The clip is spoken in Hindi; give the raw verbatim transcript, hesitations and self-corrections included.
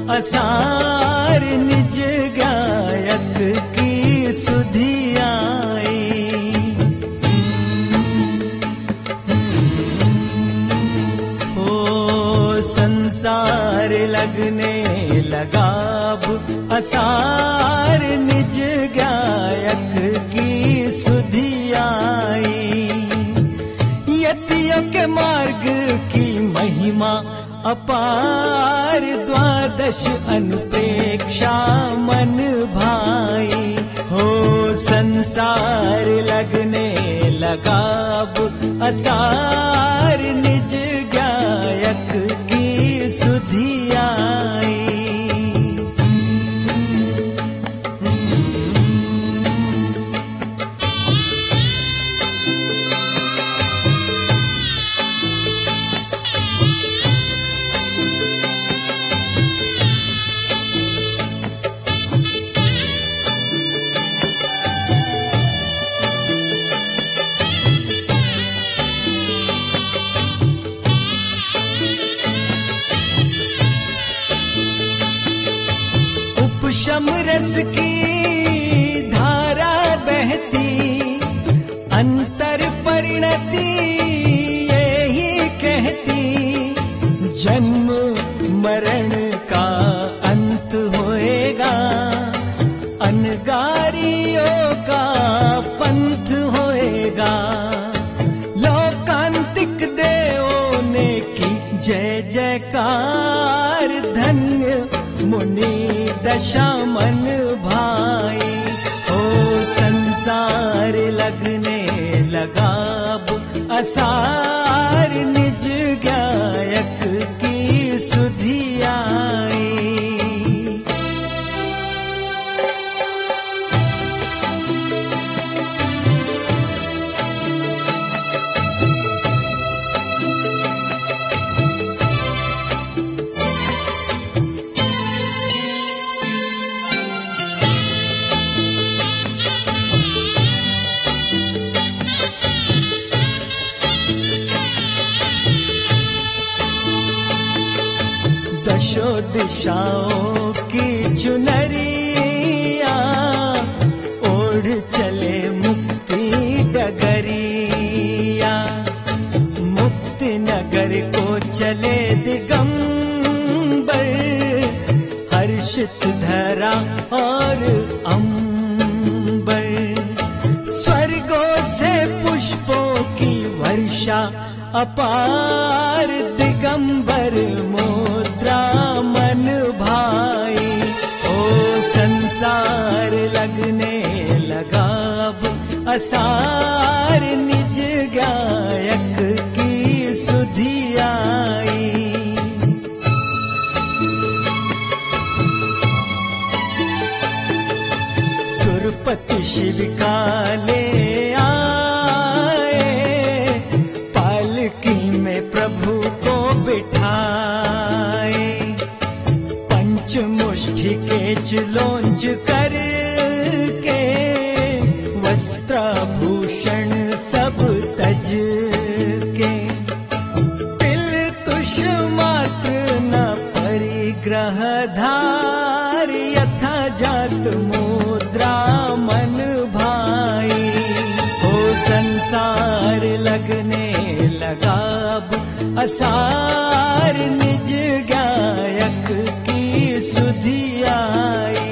असार निज गायक की सुधि आई। ओ संसार लगने लगाब असार निज गायक की सुधि आई। यतियों के मार्ग की महिमा अपार द्वादश अनुप्रेक्षा मन भाई। हो संसार लगने लगाब असार निज गायक की सुधि आई। उपशम रस की धारा बहती अंतर परिणति यही कहती। जन्म मरण का अंत होएगा अनगारियों का पंथ होएगा। लोकांतिक देवों ने की जय जयकार धन्य मुनि दशा मन भाई। ओ संसार लगने लगाब असार निज गायक की सुधि आई। दशो दिशाओं की चुनरिया ओढ़ चले मुक्ति डगरिया। मुक्ति नगर को चले दिगंबर हर्षित धरा और अंबर। स्वर्गों से पुष्पों की वर्षा अपार दिगंबर मुद्रा मन भाई। ओ संसार लगने लगाब असार निज गायक की सुधि आई। सुरपति शिव काले प्रभु को बिठाए। पंचमुष्टि के चिलोंज कर के वस्त्राभूषण सब तज के। तिल तुष मात्र न परिग्रह धार यथा जात मुद्रा मन भाई। हो संसार लगने लगाब असार निज गायक की सुधि आई।